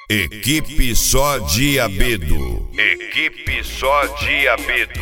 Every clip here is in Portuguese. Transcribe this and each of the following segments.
Equipe Só Diabedo. Equipe Só Diabedo.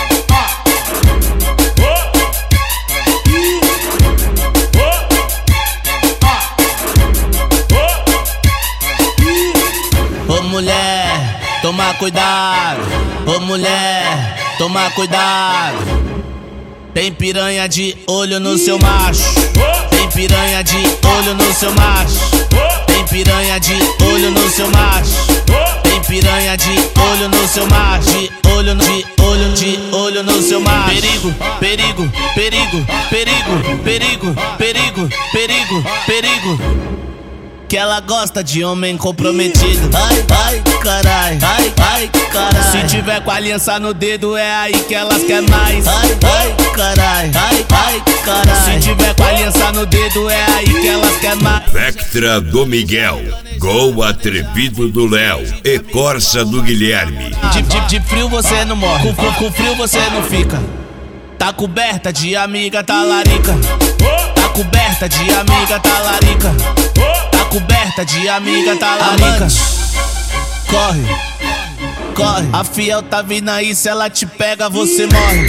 Ô mulher, toma cuidado. Ô mulher, toma cuidado. Tem piranha de olho no seu macho. Tem piranha de olho no seu macho. Tem piranha de olho no seu macho. Tem piranha de olho no seu macho. De olho no seu macho. Perigo, perigo, perigo, perigo, perigo, perigo, perigo, perigo. Que ela gosta de homem comprometido. Ai, ai, carai, ai, ai, carai. Se tiver com a aliança no dedo, é aí que elas querem mais. Ai, ai, carai, ai, ai, carai. Se tiver com a aliança no dedo, é aí que elas querem mais. Vectra do Miguel, Gol Atrevido do Léo e Corsa do Guilherme. De frio você não morre, com frio você não fica. Tá coberta de amiga talarica. Tá coberta de amiga talarica. Tá coberta de amiga talarica. Corre, corre. A fiel tá vindo aí, se ela te pega você morre.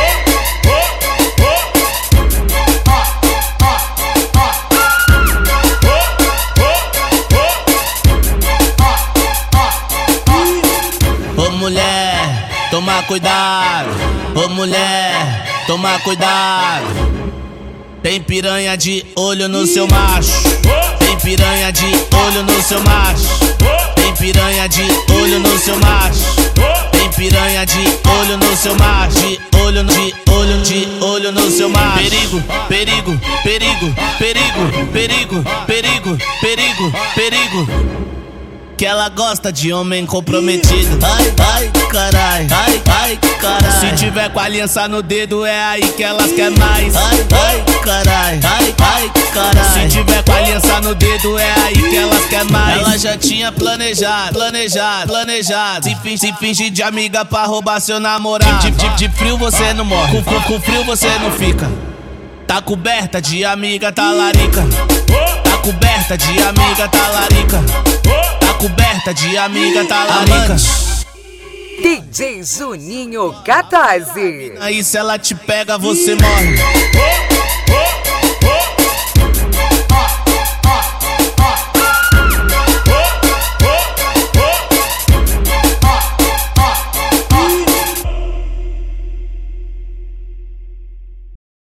Ô mulher, toma cuidado. Ô mulher, toma cuidado. Tem piranha de olho no seu macho. Tem piranha de olho no seu macho. Tem piranha de olho no seu macho. Tem piranha de olho no seu macho. De olho no seu macho. Perigo, perigo, perigo, perigo, perigo, perigo, perigo, perigo. Que ela gosta de homem comprometido. Ai, ai, carai, ai, ai, carai. Se tiver com a aliança no dedo, é aí que elas querem mais. Ai, ai, carai, ai, ai, carai. Se tiver com a aliança no dedo, é aí que elas querem mais. Ela já tinha planejado. Se fingir de amiga pra roubar seu namorado. De frio você não morre, com frio você não fica. Tá coberta de amiga talarica. Tá coberta de amiga talarica. Tá coberta de amiga talarica. DJ Juninho 14. Aí se ela te pega você morre.